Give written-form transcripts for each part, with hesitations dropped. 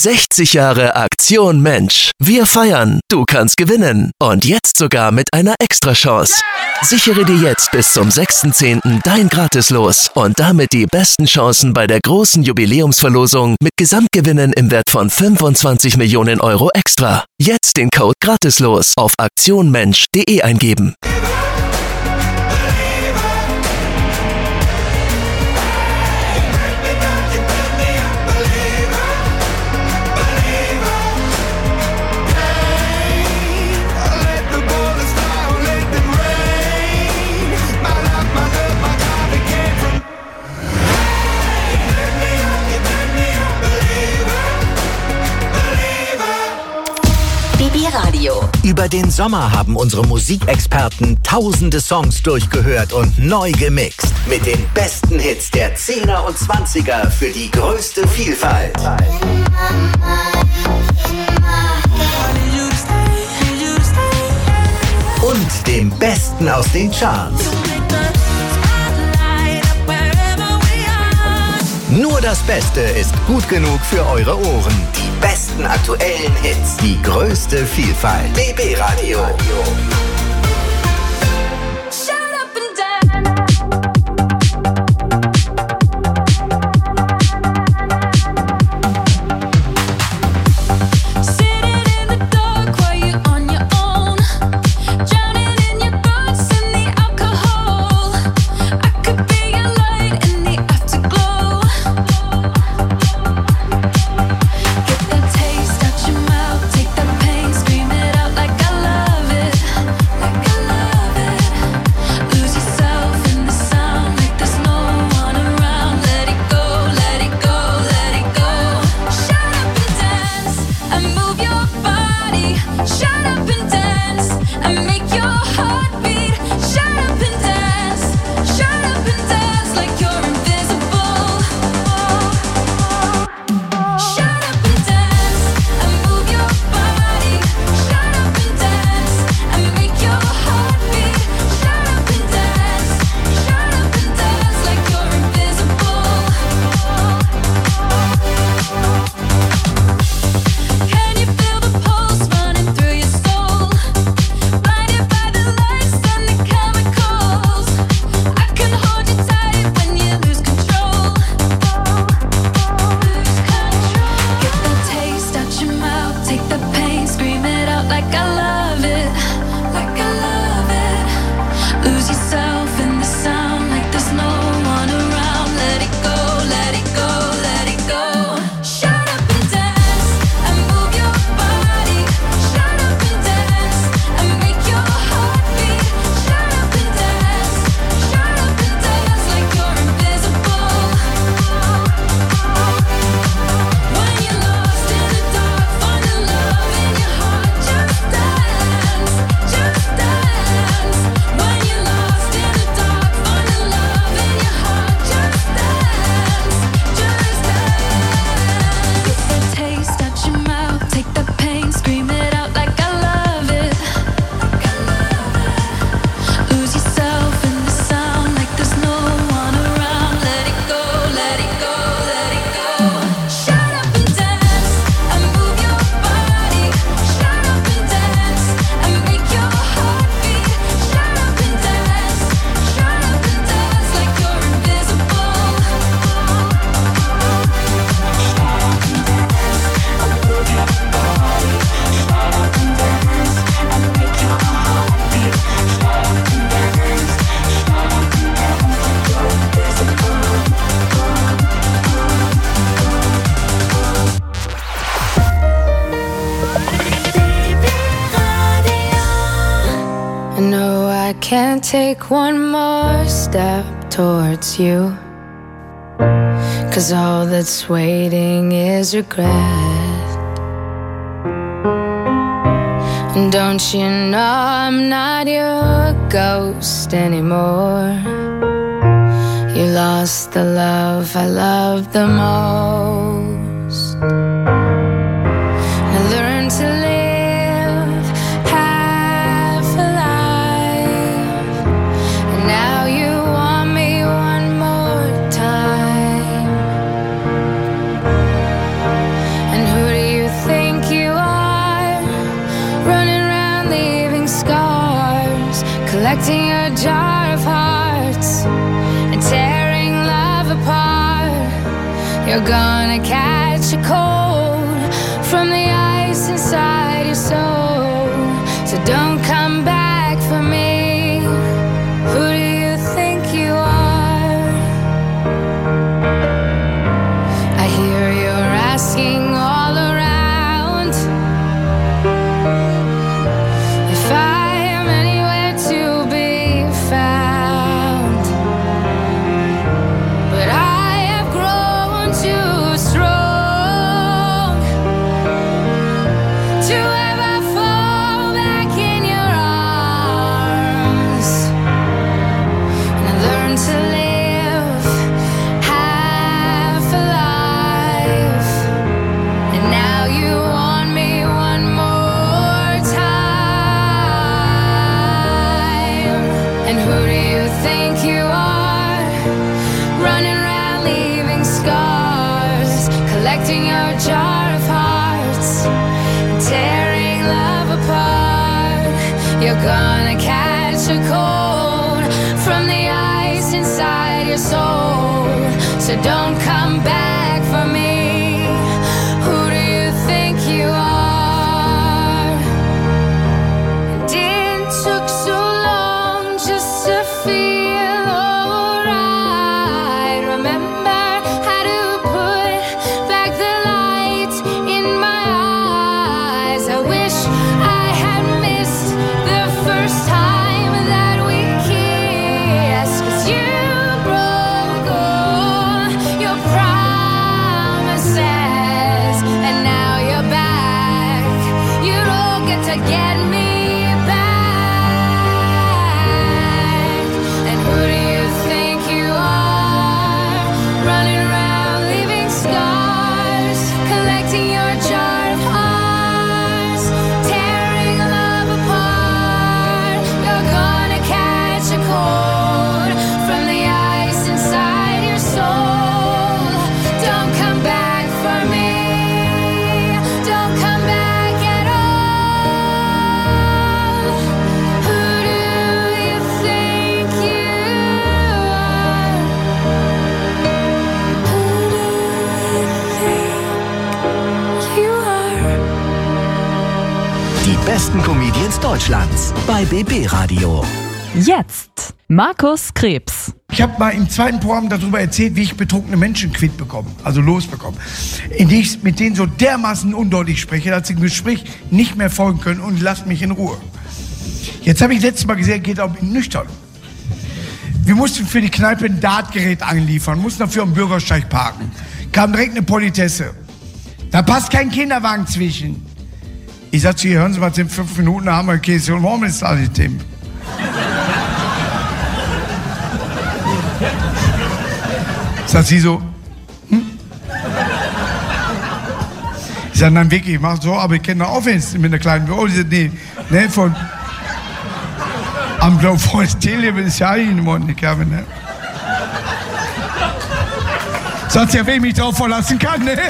60 Jahre Aktion Mensch. Wir feiern, du kannst gewinnen. Und jetzt sogar mit einer Extrachance. Sichere dir jetzt bis zum 6.10. dein Gratislos und damit die besten Chancen bei der großen Jubiläumsverlosung mit Gesamtgewinnen im Wert von 25 Millionen Euro extra. Jetzt den Code Gratislos auf aktionmensch.de eingeben. Radio. Über den Sommer haben unsere Musikexperten tausende Songs durchgehört und neu gemixt. Mit den besten Hits der 10er und 20er für die größte Vielfalt. Und dem Besten aus den Charts. Nur das Beste ist gut genug für eure Ohren. Die besten aktuellen Hits, die größte Vielfalt. BB Radio. Can't take one more step towards you, 'cause all that's waiting is regret. And don't you know I'm not your ghost anymore? You lost the love I loved the most. I learned to live half alive, and now you want me one more time. And who do collecting a jar of hearts and tearing love apart. You're gonna catch a cold from the ice inside your soul. So don't come back for me. Who do you think you are? I hear you're asking all around if I am anywhere to be found. But I have grown too strong to ever fall back in your arms. And I learned to live half alive. And now you want me one more time. And who do you think you are? Running around leaving scars, collecting your jar of hearts, tearing love apart. You're gonna catch a cold from the ice inside your soul. So don't come back for me. Who do you think you are? And it took so long just to feel alright. Remember how to put back the light in my eyes. I wish I had missed the first time that we kissed. 'Cause you broke all your promises, and now you're back. You don't get to get me back. And who do you think you are? Running around leaving scars, collecting your jar of hearts, tearing love apart. You're gonna catch a cold from the ice inside your soul. Don't come back for me. Don't come back at all. Who do you think you are? Who do you think you are? Die besten Comedians Deutschlands bei BB Radio. Jetzt Markus Krebs. Ich habe mal im zweiten Programm darüber erzählt, wie ich betrunkene Menschen quitt bekomme, also losbekomme. Indem ich mit denen so dermaßen undeutlich spreche, dass sie dem Gespräch nicht mehr folgen können und lasst mich in Ruhe. Jetzt habe ich letztes Mal gesehen, geht auch nüchtern. Wir mussten für die Kneipe ein Dartgerät anliefern, mussten dafür am Bürgersteig parken. Kam direkt eine Politesse. Da passt kein Kinderwagen zwischen. Ich sag zu ihr, hören Sie mal, in 5 Minuten haben wir Käse und Hormel ist alles Tim. Sagt sie so, Ich sag, nein, wirklich, ich mach so, aber ich kenne noch Aufwärts mit einer kleinen Büro. Die sagt, nee, von am Blau vor das Teleleben ist ja in den Mund, ich glaube, ne? Sagt ja, wer mich drauf verlassen kann, ne?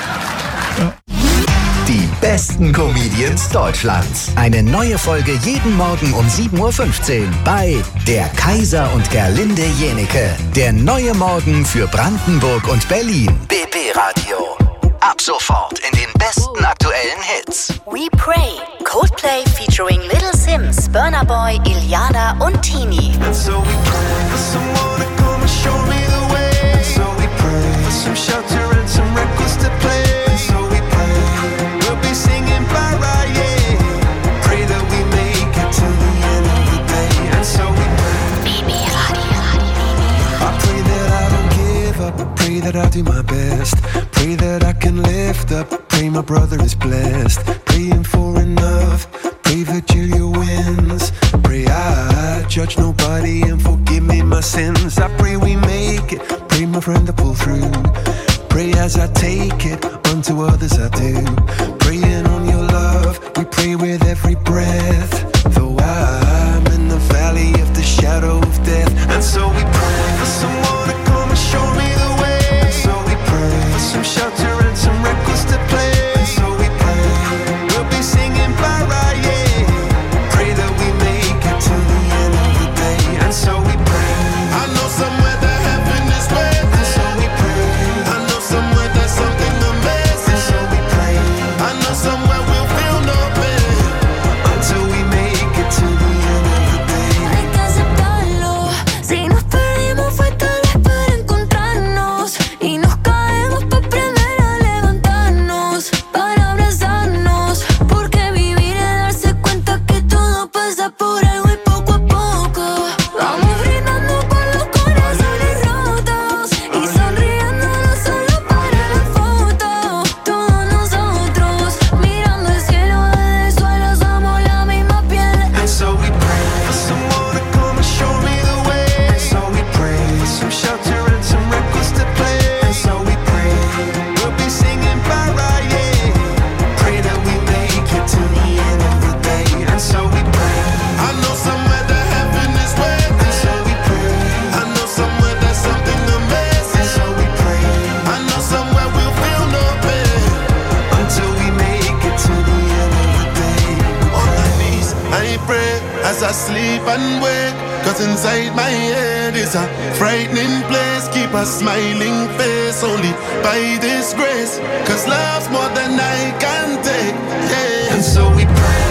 Die besten Comedians Deutschlands. Eine neue Folge jeden Morgen um 7:15 Uhr bei Der Kaiser und Gerlinde Jenecke. Der neue Morgen für Brandenburg und Berlin. BB Radio. Ab sofort in den besten aktuellen Hits. We Pray, Coldplay featuring Little Sims, Burna Boy, Iliana und Tini. And so we pray for someone to come and show me the way. And so we pray for some shelter and some records to play. And so we pray we'll be singing Mariah. Pray that we make it to the end of the day. And so we pray. BB Radio. I pray that I don't give up. I pray that I do my best. Pray that I can lift up. Pray my brother is blessed. Praying for enough. Pray Virgilia wins. Pray I judge nobody and forgive me my sins. I pray we make it. Pray my friend to pull through. Pray as I take it. Unto others I do. Praying on your love. We pray with every breath. Though I'm in the valley of the shadow of death. And so we pray for someone to come and show me the way. And so we pray for some shelter and some records to play. And so we pray we'll be singing Mariah. Pray that we make it to the end of the as I sleep and wake. Cause inside my head is a frightening place. Keep a smiling face only by this grace. Cause love's more than I can take, yeah. And so we pray.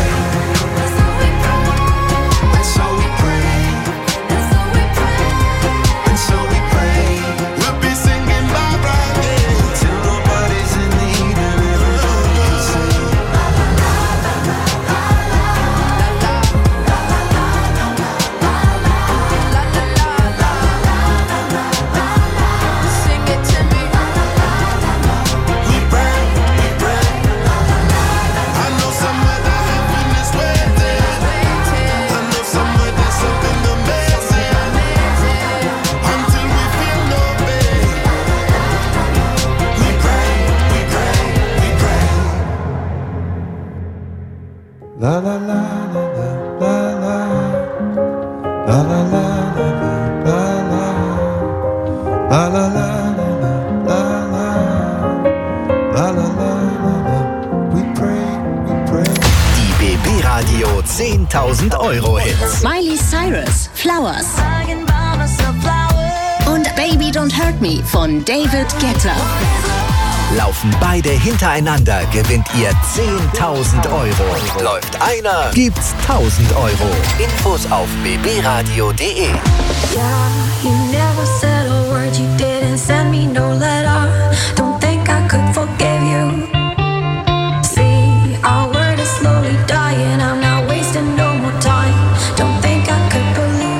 La la la la la la la la la la la la la. We pray. Die BB Radio 10.000 Euro Hits. Miley Cyrus, Flowers. Und Baby Don't Hurt Me von David Guetta. Laufen beide hintereinander, gewinnt ihr 10.000 Euro. Läuft einer, gibt's 1.000 Euro. Infos auf bbradio.de. Yeah, you never said a word, you didn't send me no letter. Don't think I could forgive you. See, our word is slowly dying, I'm not wasting no more time. Don't think I could believe you.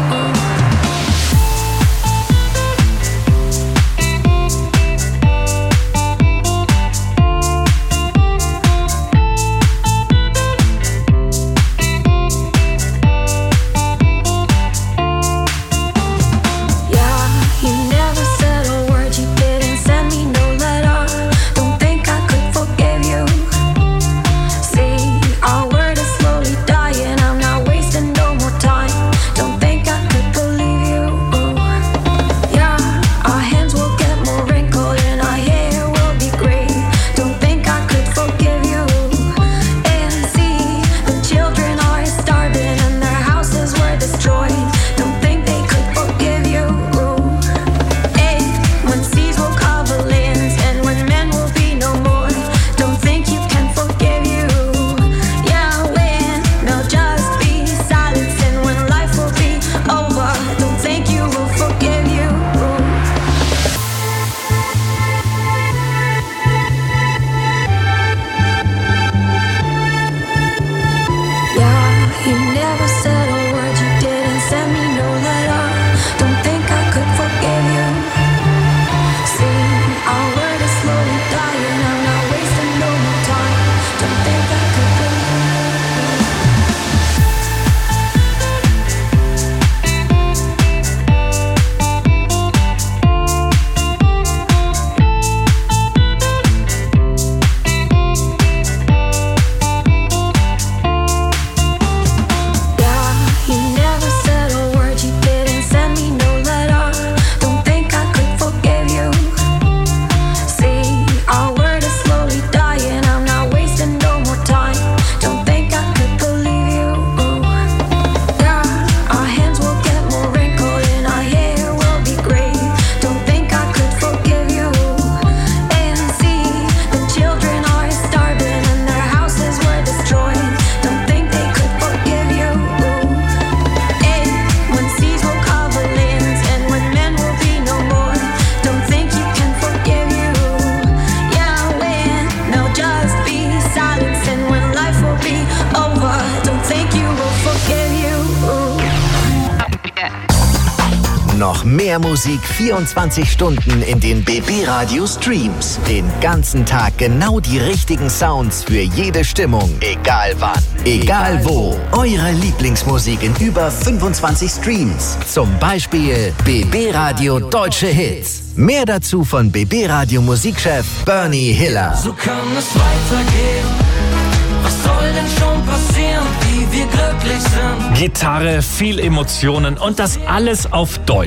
Noch mehr Musik 24 Stunden in den BB Radio Streams. Den ganzen Tag genau die richtigen Sounds für jede Stimmung. Egal wann, egal wo. Eure Lieblingsmusik in über 25 Streams. Zum Beispiel BB Radio Deutsche Hits. Mehr dazu von BB Radio Musikchef Bernie Hiller. So kann es weitergehen. Was soll denn schon passieren, wie wir glücklich sind? Gitarre, viel Emotionen und das alles auf Deutsch.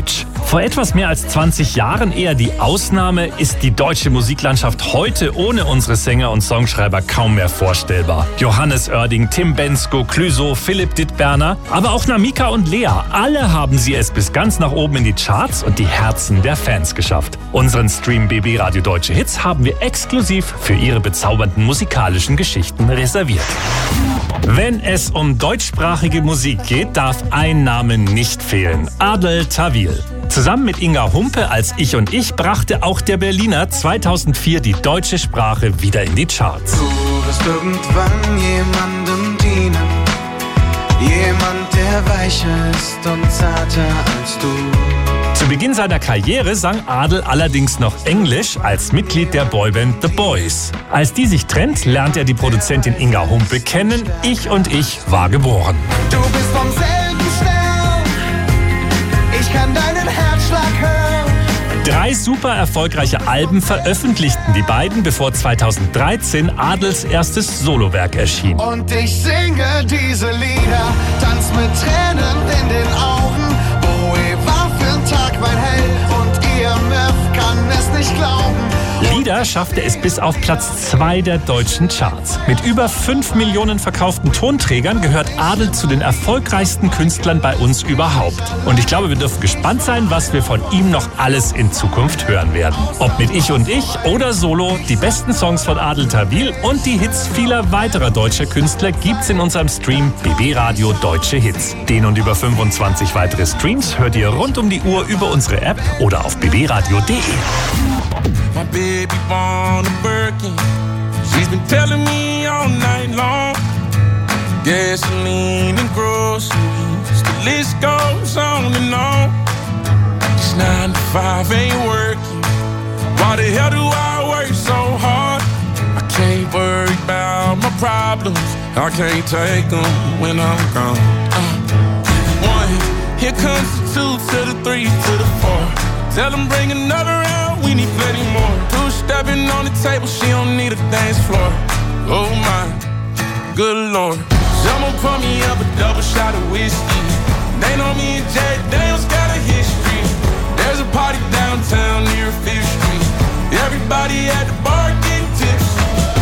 Vor etwas mehr als 20 Jahren eher die Ausnahme, ist die deutsche Musiklandschaft heute ohne unsere Sänger und Songschreiber kaum mehr vorstellbar. Johannes Oerding, Tim Bendzko, Clouseau, Philipp Dittberner, aber auch Namika und Lea, alle haben sie es bis ganz nach oben in die Charts und die Herzen der Fans geschafft. Unseren Stream BB Radio Deutsche Hits haben wir exklusiv für ihre bezaubernden musikalischen Geschichten reserviert. Wenn es um deutschsprachige Musik geht, darf ein Name nicht fehlen: Adel Tawil. Zusammen mit Inga Humpe als Ich und Ich brachte auch der Berliner 2004 die deutsche Sprache wieder in die Charts. Du wirst irgendwann jemandem dienen, jemand, der weicher ist und zarter als du. Zu Beginn seiner Karriere sang Adel allerdings noch Englisch als Mitglied der Boyband The Boys. Als die sich trennt, lernt er die Produzentin Inga Humpe kennen. Ich und Ich war geboren. Du bist vom selben Stern, ich kann deinen Herzschlag hören. 3 super erfolgreiche Alben veröffentlichten die beiden, bevor 2013 Adels erstes Solowerk erschien. Und ich singe diese Lieder, tanz mit Tränen in den Augen. Boe war für'n Tag mein Held und IMF kann es nicht glauben. Lieder schaffte es bis auf Platz 2 der deutschen Charts. Mit über 5 Millionen verkauften Tonträgern gehört Adel zu den erfolgreichsten Künstlern bei uns überhaupt. Und ich glaube, wir dürfen gespannt sein, was wir von ihm noch alles in Zukunft hören werden. Ob mit Ich und Ich oder Solo, die besten Songs von Adel Tawil und die Hits vieler weiterer deutscher Künstler gibt's in unserem Stream BB Radio Deutsche Hits. Den und über 25 weitere Streams hört ihr rund um die Uhr über unsere App oder auf bbradio.de. My baby born a Birkin. She's been telling me all night long. Gasoline and groceries, the list goes on and on. This 9 to 5 ain't working. Why the hell do I work so hard? I can't worry about my problems. I can't take them when I'm gone. 1, here comes the 2 to the 3 to the 4. Tell them bring another round, we need plenty more. 2 stepping on the table, she don't need a dance floor. Oh my, good lord. Someone pour me up a double shot of whiskey. They know me and Jack Daniels got a history. There's a party downtown near 5th Street. Everybody at the bar getting tipsy.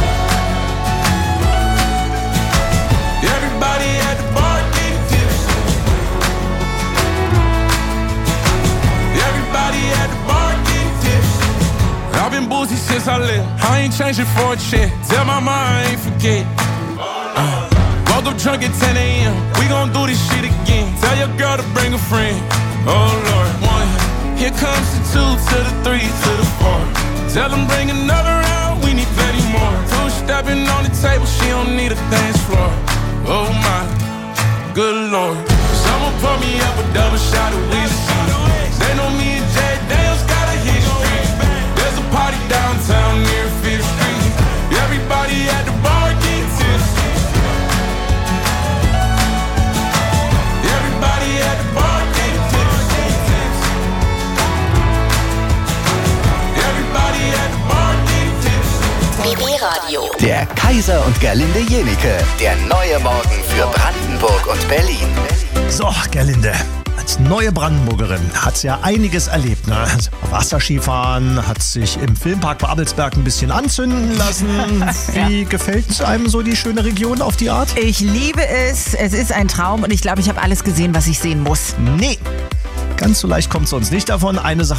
Everybody at the bar getting tipsy. Everybody at the bar getting tipsy. I've been boozy since I left. I ain't changing for a check. Tell my mom I ain't forget. Woke up drunk at 10 a.m. We gon' do this shit again. Tell your girl to bring a friend. Oh Lord. 1, here comes the 2 to the 3 to the 4. Tell them bring another round, we need plenty more. 2 stepping on the table, she don't need a dance floor. Oh my, good lord. Someone pour me up a double shot of whiskey. They know me and Jack Daniels got a history. There's a party downtown near 5th Street. Everybody at the bar getting tipsy. Everybody at the bar getting tipsy. Everybody at the bar getting tipsy. BB Radio. Der Kaiser und Gerlinde Jenike. Der neue Morgen für Brandenburg und Berlin. So, Gerlinde, als neue Brandenburgerin hat sie ja einiges erlebt. Ne? Wasserskifahren, hat sich im Filmpark Babelsberg ein bisschen anzünden lassen. Wie gefällt einem so die schöne Region auf die Art? Ich liebe es. Es ist ein Traum und ich glaube, ich habe alles gesehen, was ich sehen muss. Nee, ganz so leicht kommt es uns nicht davon. Eine Sache